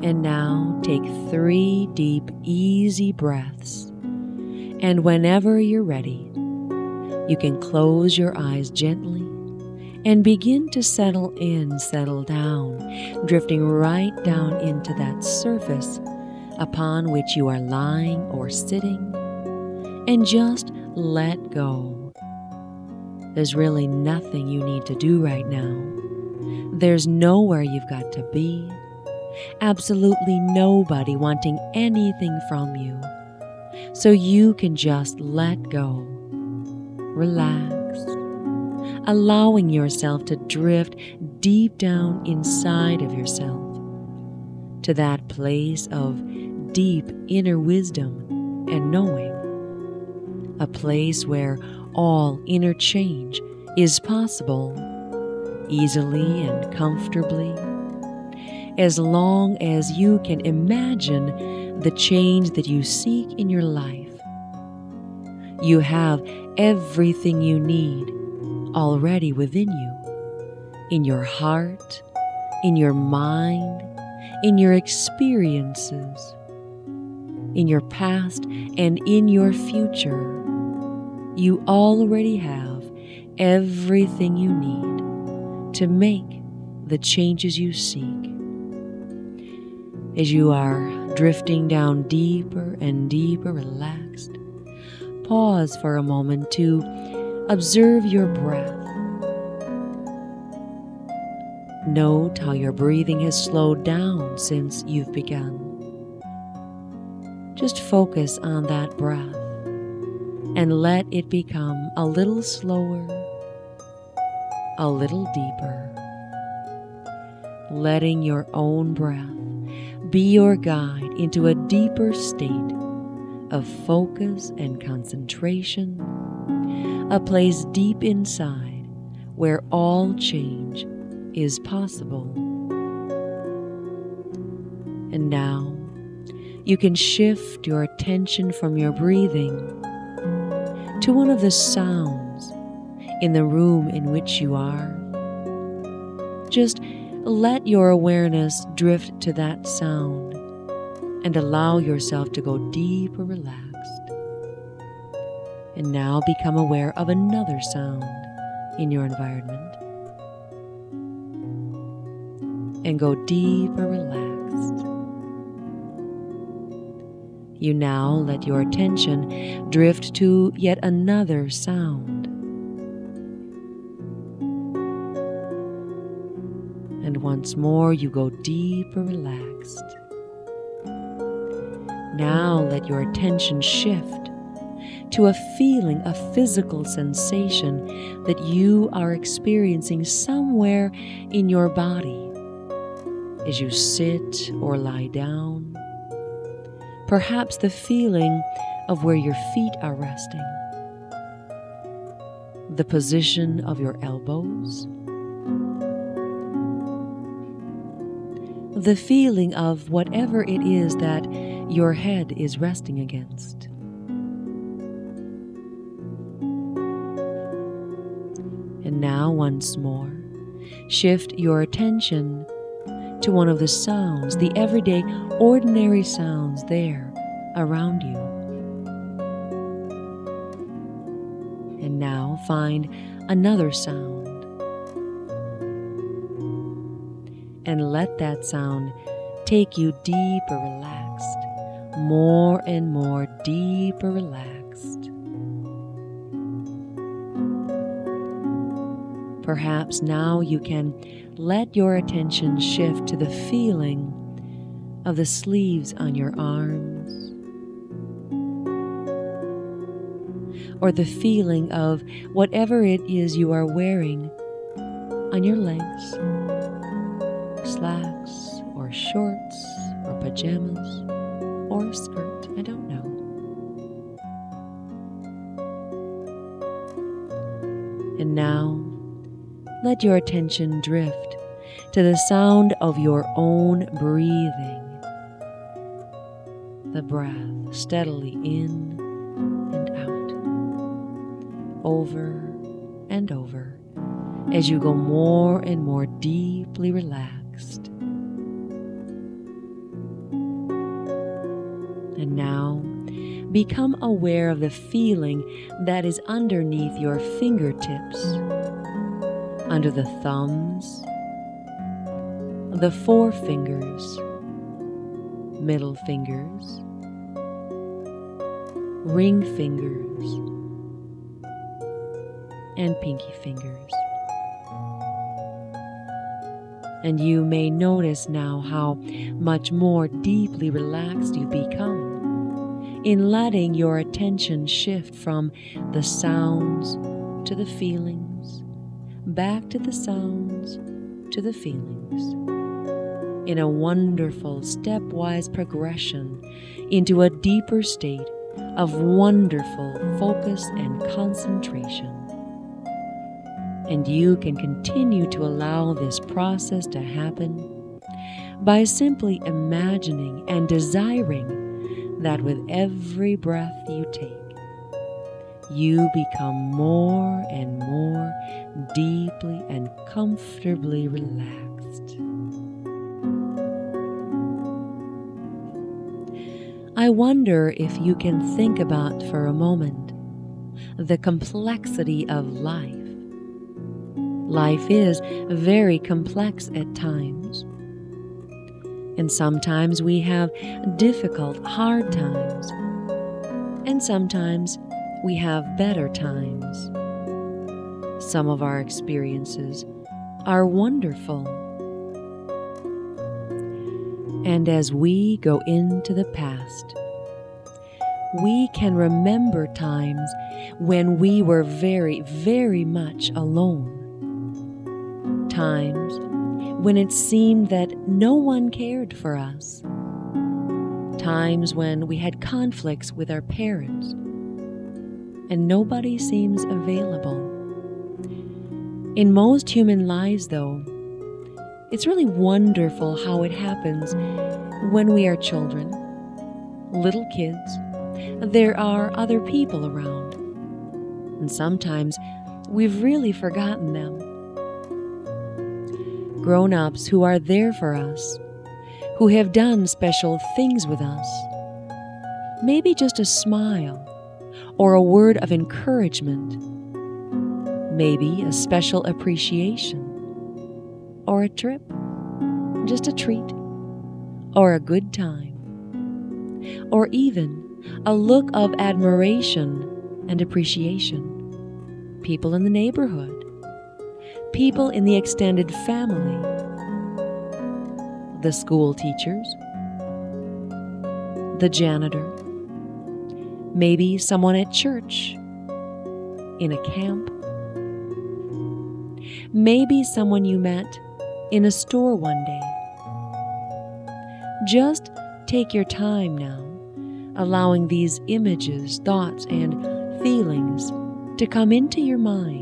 And now take 3 deep, easy breaths. And whenever you're ready, you can close your eyes gently and begin to settle in, settle down, drifting right down into that surface upon which you are lying or sitting, and just let go. There's really nothing you need to do right now. There's nowhere you've got to be. Absolutely nobody wanting anything from you. So you can just let go. Relax, allowing yourself to drift deep down inside of yourself to that place of deep inner wisdom and knowing, a place where all inner change is possible easily and comfortably, as long as you can imagine the change that you seek in your life. You have everything you need already within you, in your heart, in your mind, in your experiences, in your past, and in your future. You already have everything you need to make the changes you seek. As you are drifting down deeper and deeper relaxed, pause for a moment to observe your breath. Note how your breathing has slowed down since you've begun. Just focus on that breath and let it become a little slower, a little deeper, letting your own breath be your guide into a deeper state of focus and concentration, a place deep inside where all change is possible. And now you can shift your attention from your breathing to one of the sounds in the room in which you are. Just let your awareness drift to that sound and allow yourself to go deeper relaxed. And now become aware of another sound in your environment and go deeper relaxed. You now let your attention drift to yet another sound. And once more you go deeper relaxed. Now let your attention shift to a feeling, a physical sensation that you are experiencing somewhere in your body as you sit or lie down. Perhaps the feeling of where your feet are resting, the position of your elbows, the feeling of whatever it is that your head is resting against. And now once more, shift your attention to one of the sounds, the everyday, ordinary sounds there around you. And now find another sound. And let that sound take you deeper relaxed, more and more deeper relaxed. Perhaps now you can let your attention shift to the feeling of the sleeves on your arms, or the feeling of whatever it is you are wearing on your legs, slacks or shorts or pajamas or skirt, I don't know. And now let your attention drift to the sound of your own breathing, the breath steadily in and out, over and over, as you go more and more deeply relaxed. now, become aware of the feeling that is underneath your fingertips, under the thumbs, the forefingers, middle fingers, ring fingers, and pinky fingers. And you may notice now how much more deeply relaxed you become in letting your attention shift from the sounds to the feelings, back to the sounds to the feelings, in a wonderful stepwise progression into a deeper state of wonderful focus and concentration. And you can continue to allow this process to happen by simply imagining and desiring that with every breath you take, you become more and more deeply and comfortably relaxed. I wonder if you can think about for a moment the complexity of life. Life is very complex at times, and sometimes we have difficult, hard times, and sometimes we have better times. Some of our experiences are wonderful. And as we go into the past, we can remember times when we were very, very much alone. Times when it seemed that no one cared for us. Times when we had conflicts with our parents and nobody seems available. In most human lives, though, it's really wonderful how it happens when we are children, little kids. There are other people around, and sometimes we've really forgotten them. Grown-ups who are there for us, who have done special things with us. Maybe just a smile or a word of encouragement. Maybe a special appreciation or a trip, just a treat or a good time. Or even a look of admiration and appreciation. People in the neighborhood. People in the extended family, the school teachers, the janitor, maybe someone at church, in a camp, maybe someone you met in a store one day. Just take your time now, allowing these images, thoughts, and feelings to come into your mind.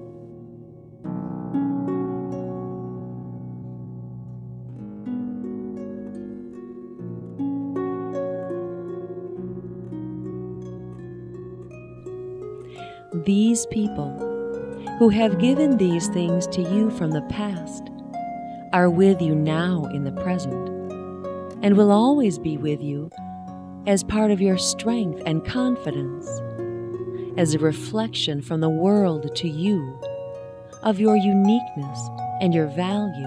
These people who have given these things to you from the past are with you now in the present and will always be with you as part of your strength and confidence, as a reflection from the world to you of your uniqueness and your value.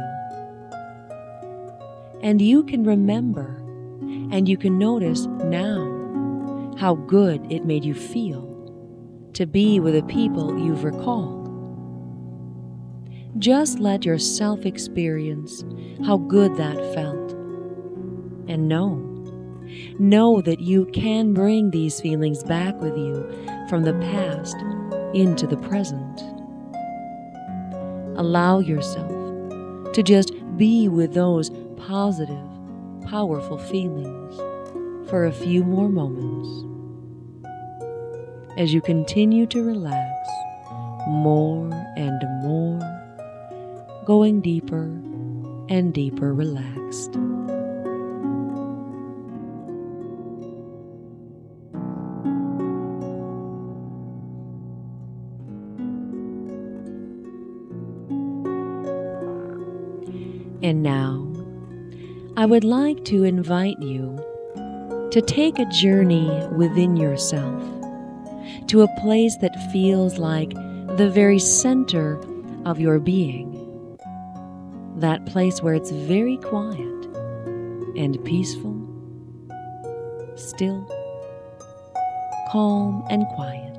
And you can remember and you can notice now how good it made you feel to be with the people you've recalled. Just let yourself experience how good that felt. And know that you can bring these feelings back with you from the past into the present. Allow yourself to just be with those positive, powerful feelings for a few more moments. As you continue to relax more and more, going deeper and deeper relaxed. And now, I would like to invite you to take a journey within yourself to a place that feels like the very center of your being. That place where it's very quiet and peaceful, still, calm and quiet.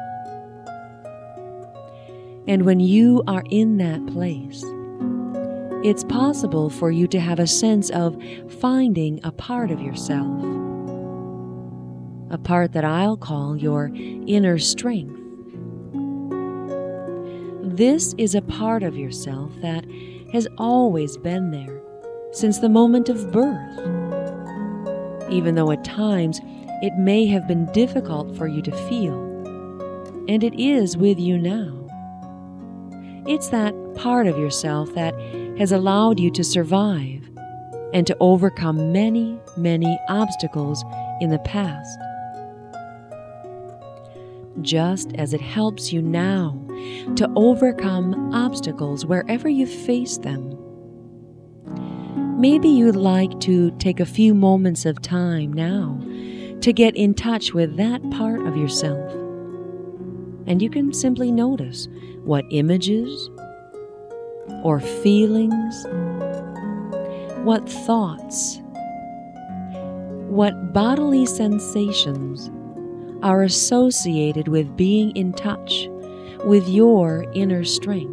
And when you are in that place, it's possible for you to have a sense of finding a part of yourself, a part that I'll call your inner strength. This is a part of yourself that has always been there since the moment of birth, even though at times it may have been difficult for you to feel, and it is with you now. It's that part of yourself that has allowed you to survive and to overcome many, many obstacles in the past. Just as it helps you now to overcome obstacles wherever you face them. Maybe you'd like to take a few moments of time now to get in touch with that part of yourself. And you can simply notice what images or feelings, what thoughts, what bodily sensations are associated with being in touch with your inner strength.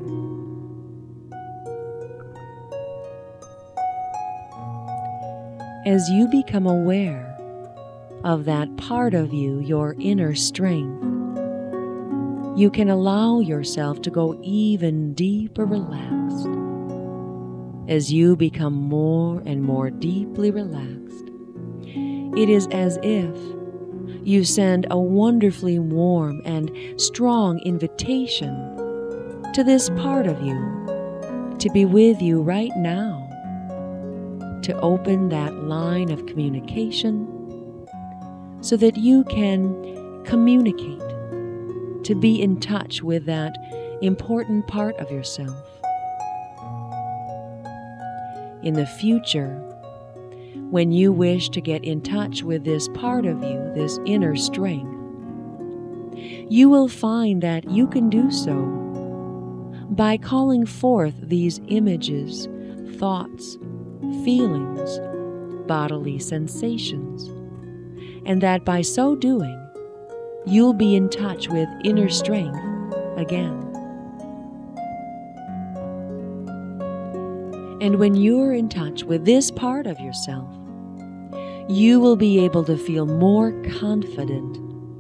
As you become aware of that part of you, your inner strength, you can allow yourself to go even deeper relaxed. As you become more and more deeply relaxed, it is as if you send a wonderfully warm and strong invitation to this part of you to be with you right now, to open that line of communication so that you can communicate, to be in touch with that important part of yourself. In the future, when you wish to get in touch with this part of you, this inner strength, you will find that you can do so by calling forth these images, thoughts, feelings, bodily sensations, and that by so doing, you'll be in touch with inner strength again. And when you're in touch with this part of yourself, you will be able to feel more confident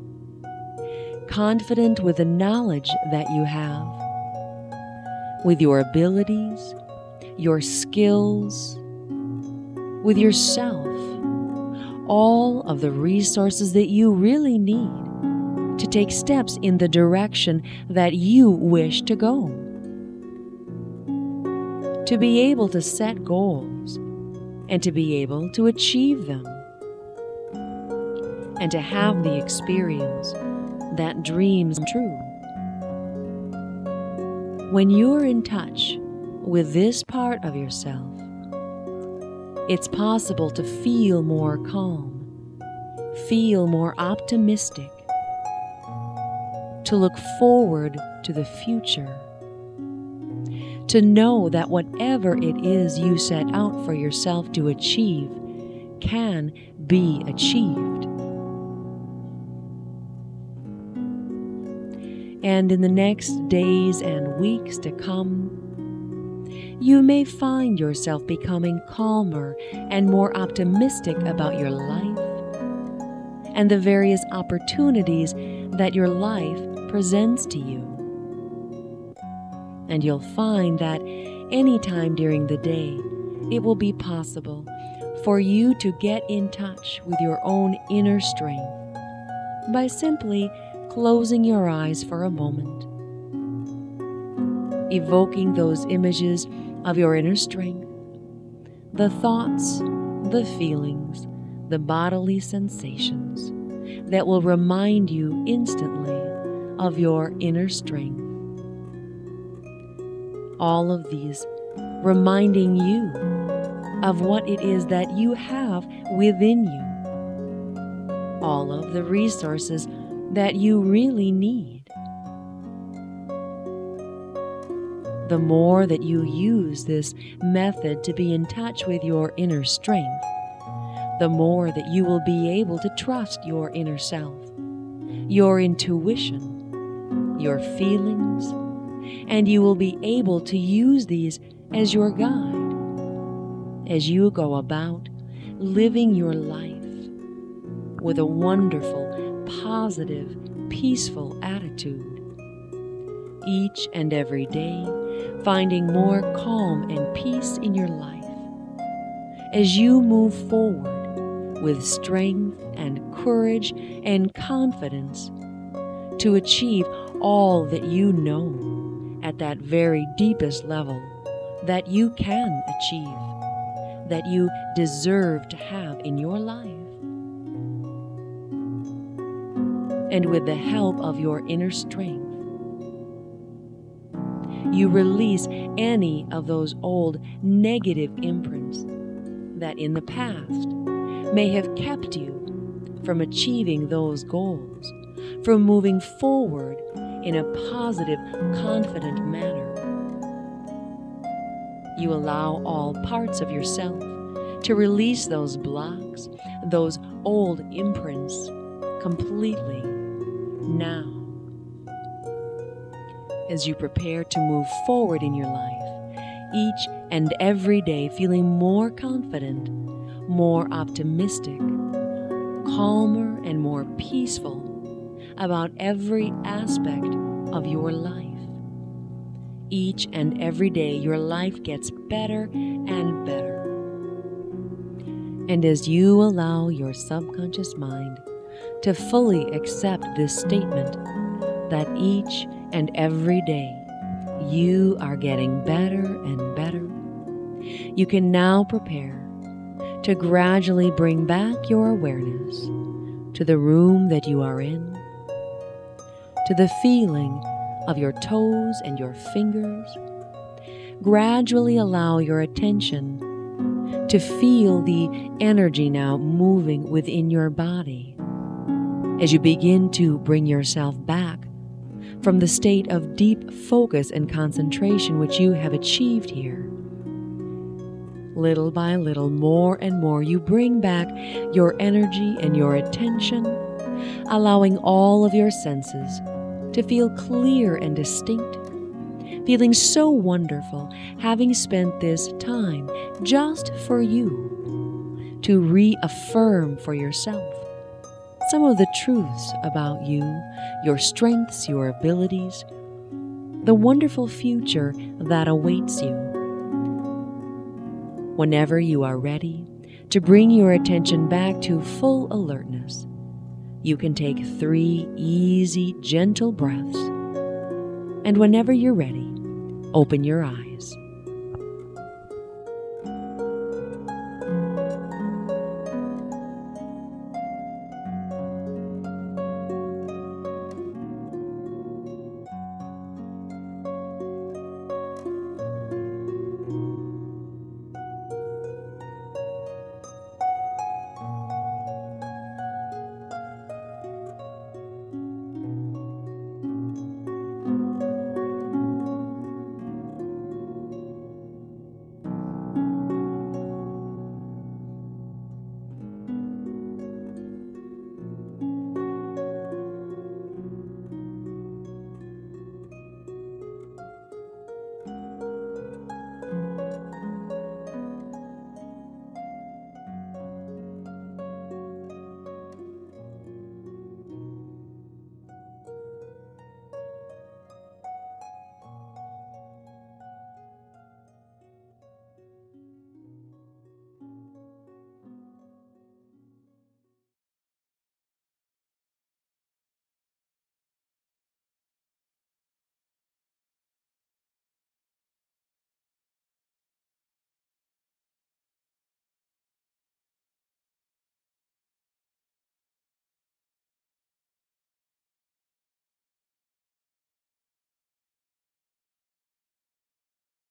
with the knowledge that you have, with your abilities, your skills, with yourself, all of the resources that you really need to take steps in the direction that you wish to go. To be able to set goals and to be able to achieve them, and to have the experience that dreams come true. When you're in touch with this part of yourself, it's possible to feel more calm, feel more optimistic, to look forward to the future, to know that whatever it is you set out for yourself to achieve can be achieved. And in the next days and weeks to come, you may find yourself becoming calmer and more optimistic about your life and the various opportunities that your life presents to you. And you'll find that any time during the day, it will be possible for you to get in touch with your own inner strength by simply closing your eyes for a moment, evoking those images of your inner strength, the thoughts, the feelings, the bodily sensations that will remind you instantly of your inner strength. All of these reminding you of what it is that you have within you, all of the resources that you really need. The more that you use this method to be in touch with your inner strength, the more that you will be able to trust your inner self, your intuition, your feelings, and you will be able to use these as your guide as you go about living your life with a wonderful, positive, peaceful attitude. Each and every day, finding more calm and peace in your life as you move forward with strength and courage and confidence to achieve all that you know at that very deepest level that you can achieve, that you deserve to have in your life. And with the help of your inner strength, you release any of those old negative imprints that in the past may have kept you from achieving those goals, from moving forward in a positive, confident manner. You allow all parts of yourself to release those blocks, those old imprints completely now. As you prepare to move forward in your life, each and every day feeling more confident, more optimistic, calmer and more peaceful about every aspect of your life. Each and every day your life gets better and better. And as you allow your subconscious mind to fully accept this statement that each and every day you are getting better and better, you can now prepare to gradually bring back your awareness to the room that you are in, to the feeling of your toes and your fingers. Gradually allow your attention to feel the energy now moving within your body as you begin to bring yourself back from the state of deep focus and concentration which you have achieved here. Little by little, more and more, you bring back your energy and your attention, allowing all of your senses to feel clear and distinct, feeling so wonderful, having spent this time just for you to reaffirm for yourself some of the truths about you, your strengths, your abilities, the wonderful future that awaits you. Whenever you are ready to bring your attention back to full alertness, you can take 3 easy, gentle breaths, and whenever you're ready, open your eyes.